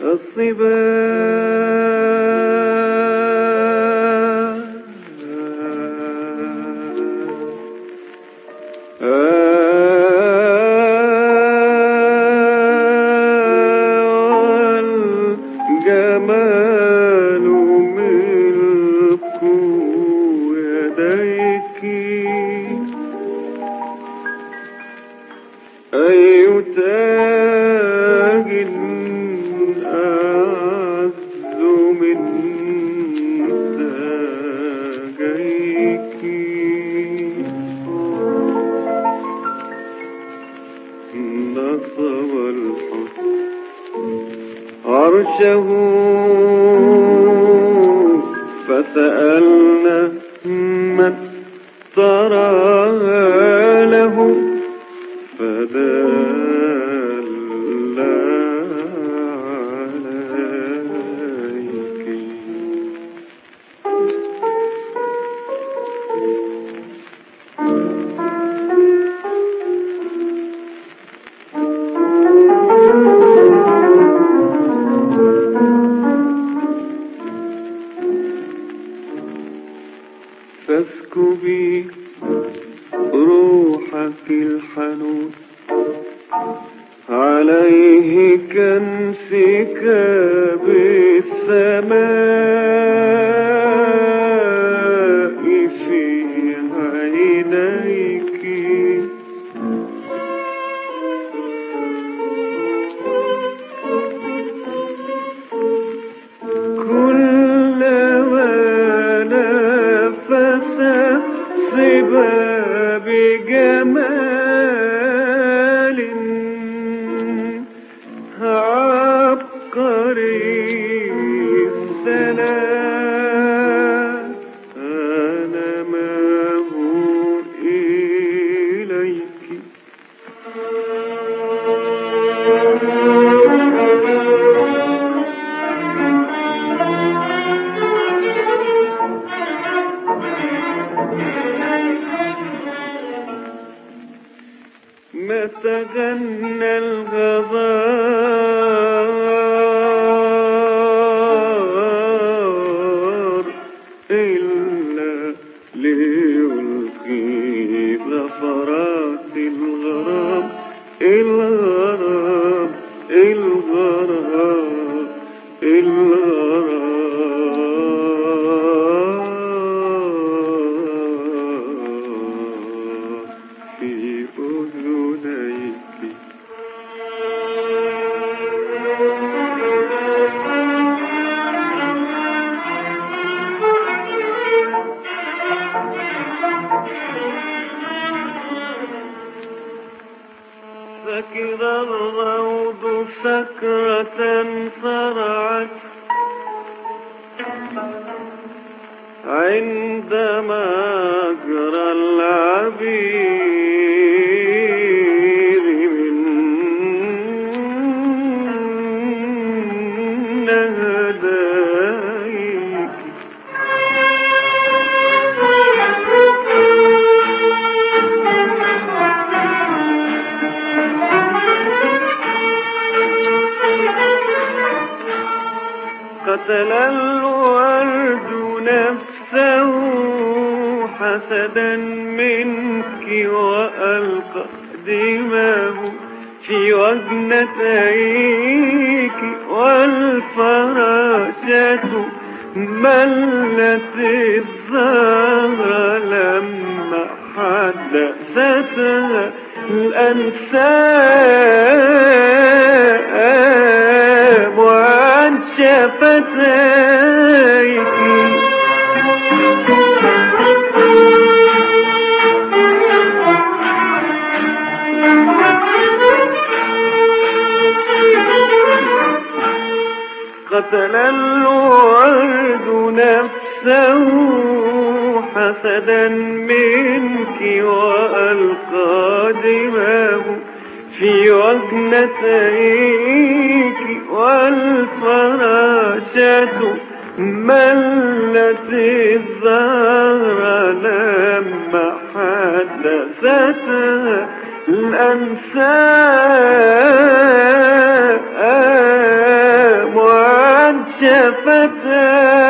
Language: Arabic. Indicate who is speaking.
Speaker 1: والجمال ملك يديك أي تاج أعز من تاجيك نصب الحسن عرشه فسألنا من تراها له فدل عليك فاسكبي روحك الحنون عليه كانسكاب السماء في عينيك كلما نفس صبا بجمال عبقري السلام أنا معه إليك ما تغنى الغزال إلا ليلقي ظفرات الغرام الغرام الغرام الغرام في أذنيك سكر الروض سكرة صرعت عندما أجرى العبير من نهديك قتل الورد نفسه حسدا منك وألقى دماه في وجنتيك والفراشة ملت الزهر لما حدثتها الأنساب عن شفتيك قتل الورد نفسه حسدا منك وألقى دماه في وجنتيك والفراشة ملت الزهر لما حدثتها الأنساب فتاة